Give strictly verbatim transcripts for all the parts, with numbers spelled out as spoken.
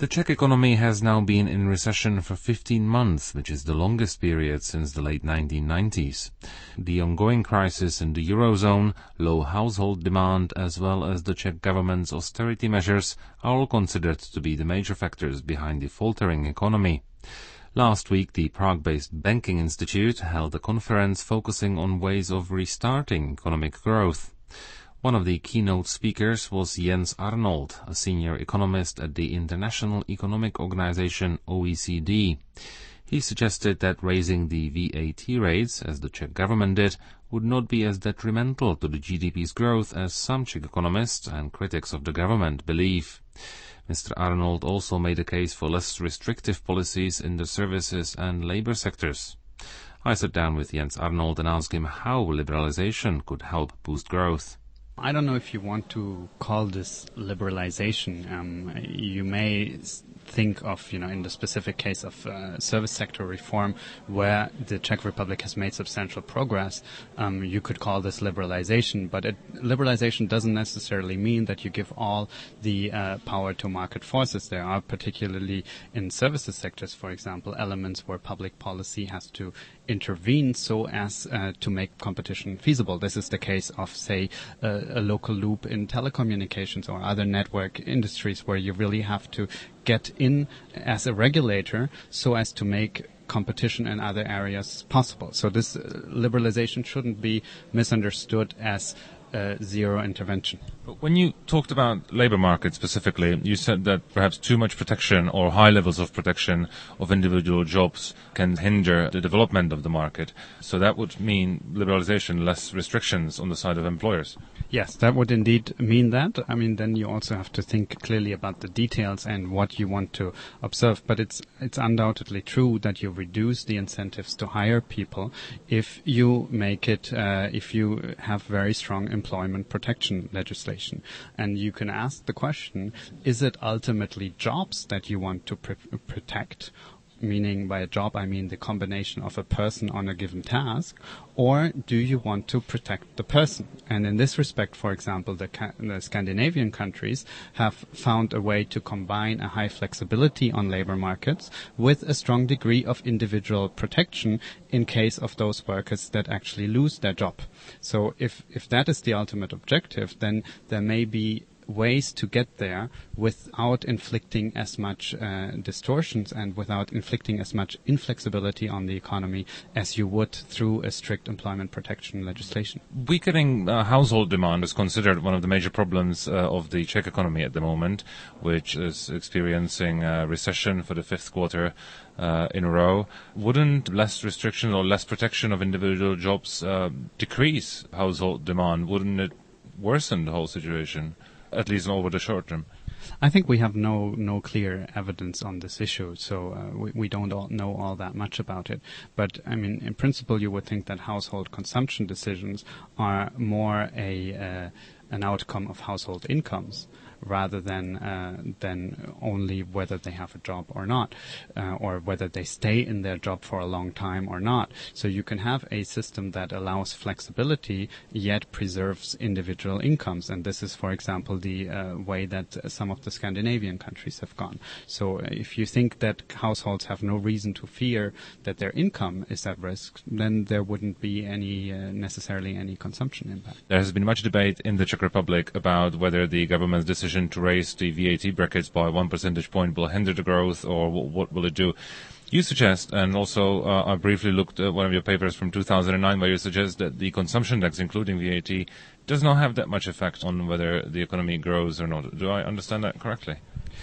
The Czech economy has now been in recession for fifteen months, which is the longest period since the late nineteen nineties. The ongoing crisis in the Eurozone, low household demand, as well as the Czech government's austerity measures are all considered to be the major factors behind the faltering economy. Last week, the Prague-based Banking Institute held a conference focusing on ways of restarting economic growth. One of the keynote speakers was Jens Arnold, a senior economist at the International Economic Organization O E C D. He suggested that raising the V A T rates, as the Czech government did, would not be as detrimental to the G D P's growth as some Czech economists and critics of the government believe. Mister Arnold also made a case for less restrictive policies in the services and labor sectors. I sat down with Jens Arnold and asked him how liberalization could help boost growth. I don't know if you want to call this liberalization. Um, you may think of, you know, in the specific case of uh, service sector reform, where the Czech Republic has made substantial progress, um, you could call this liberalization. But it, liberalization doesn't necessarily mean that you give all the uh, power to market forces. There are, particularly in services sectors, for example, elements where public policy has to intervene so as uh, to make competition feasible. This is the case of, say, uh, a local loop in telecommunications or other network industries where you really have to get in as a regulator so as to make competition in other areas possible. So this uh, liberalization shouldn't be misunderstood as Uh, zero intervention. But when you talked about labor market specifically, you said that perhaps too much protection or high levels of protection of individual jobs can hinder the development of the market. So that would mean liberalization, less restrictions on the side of employers. Yes, that would indeed mean that. I mean, then you also have to think clearly about the details and what you want to observe. But it's it's undoubtedly true that you reduce the incentives to hire people if you make it, uh, if you have very strong employment protection legislation. And you can ask the question, is it ultimately jobs that you want to pr- protect? Meaning by a job, I mean the combination of a person on a given task, or do you want to protect the person? And in this respect, for example, the, ca- the Scandinavian countries have found a way to combine a high flexibility on labor markets with a strong degree of individual protection in case of those workers that actually lose their job. So if, if that is the ultimate objective, then there may be ways to get there without inflicting as much uh, distortions and without inflicting as much inflexibility on the economy as you would through a strict employment protection legislation. Weakening uh, household demand is considered one of the major problems uh, of the Czech economy at the moment, which is experiencing a recession for the fifth quarter uh, in a row. Wouldn't less restriction or less protection of individual jobs uh, decrease household demand? Wouldn't it worsen the whole situation, at least over the short term? I think we have no no clear evidence on this issue, so uh, we, we don't all know all that much about it. But, I mean, in principle, you would think that household consumption decisions are more a uh, an outcome of household incomes rather than uh, than only whether they have a job or not, uh, or whether they stay in their job for a long time or not. So you can have a system that allows flexibility yet preserves individual incomes, and this is, for example, the uh, way that uh, some of the Scandinavian countries have gone. So uh, if you think that households have no reason to fear that their income is at risk, then there wouldn't be any uh, necessarily any consumption impact. There has been much debate in the Czech Republic about whether the government's decision to raise the V A T brackets by one percentage point will hinder the growth, or w- what will it do? You suggest, and also uh, I briefly looked at one of your papers from two thousand nine where you suggest that the consumption tax, including V A T, does not have that much effect on whether the economy grows or not. Do I understand that correctly?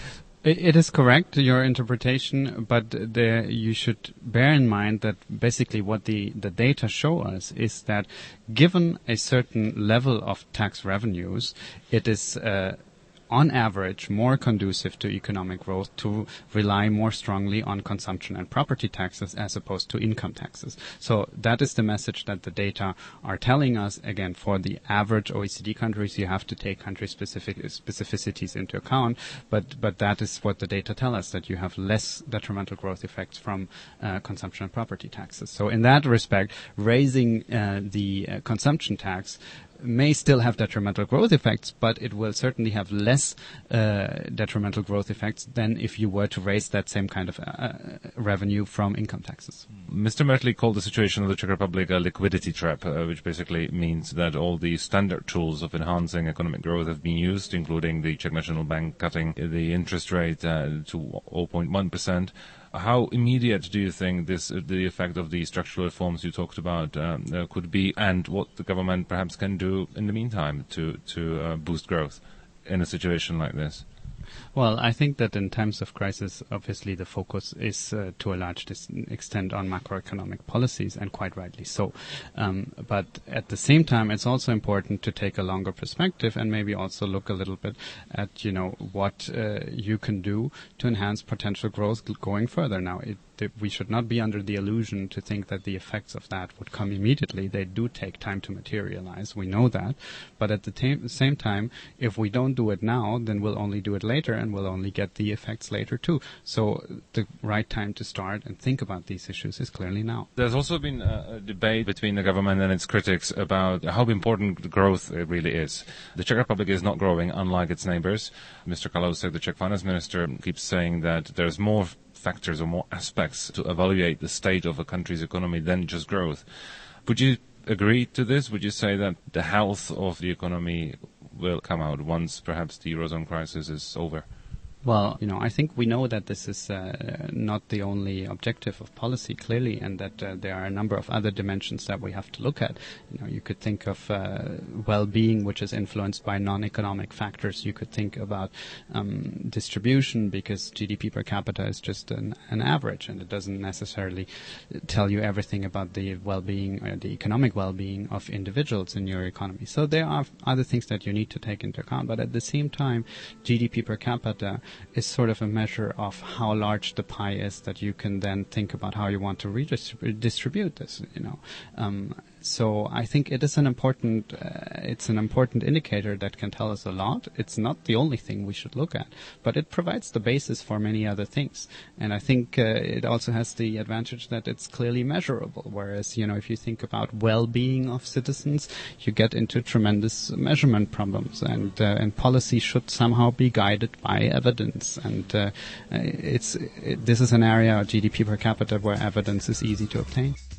It is correct, your interpretation, but there you should bear in mind that basically what the, the data show us is that given a certain level of tax revenues, it is uh, on average, more conducive to economic growth to rely more strongly on consumption and property taxes as opposed to income taxes. So that is the message that the data are telling us. Again, for the average O E C D countries, you have to take country-specific specificities into account, but but that is what the data tell us, that you have less detrimental growth effects from uh, consumption and property taxes. So in that respect, raising uh, the uh, consumption tax may still have detrimental growth effects, but it will certainly have less uh, detrimental growth effects than if you were to raise that same kind of uh, revenue from income taxes. Mister Mertley called the situation of the Czech Republic a liquidity trap, uh, which basically means that all the standard tools of enhancing economic growth have been used, including the Czech National Bank cutting the interest rate uh, to zero point one percent. How immediate do you think this, uh, the effect of the structural reforms you talked about um, uh, could be, and what the government perhaps can do in the meantime to, to uh, boost growth in a situation like this? Well, I think that in times of crisis, obviously the focus is uh, to a large dis- extent on macroeconomic policies, and quite rightly so. Um, but at the same time, it's also important to take a longer perspective and maybe also look a little bit at, you know, what uh, you can do to enhance potential growth g- going further. Now, it we should not be under the illusion to think that the effects of that would come immediately. They do take time to materialize. We know that. But at the ta- same time, if we don't do it now, then we'll only do it later, and we'll only get the effects later too. So the right time to start and think about these issues is clearly now. There's also been a, a debate between the government and its critics about how important growth really is. The Czech Republic is not growing, unlike its neighbors. Mister Kalousek, the Czech finance minister, keeps saying that there's more factors or more aspects to evaluate the state of a country's economy than just growth. Would you agree to this? Would you say that the health of the economy will come out once perhaps the Eurozone crisis is over? Well, you know, I think we know that this is uh, not the only objective of policy, clearly, and that uh, there are a number of other dimensions that we have to look at. You know, you could think of uh, well-being, which is influenced by non-economic factors. You could think about um, distribution, because G D P per capita is just an, an average, and it doesn't necessarily tell you everything about the well-being or the economic well-being of individuals in your economy. So there are other things that you need to take into account, but at the same time, G D P per capita is sort of a measure of how large the pie is that you can then think about how you want to redistribute this, you know. Um, so I think it is an important, uh, it's an important indicator that can tell us a lot. It's not the only thing we should look at, but it provides the basis for many other things. And I think uh, it also has the advantage that it's clearly measurable. Whereas, you know, if you think about well-being of citizens, you get into tremendous measurement problems, and uh, and policy should somehow be guided by evidence. And uh, it's it, this is an area, G D P per capita, where evidence is easy to obtain.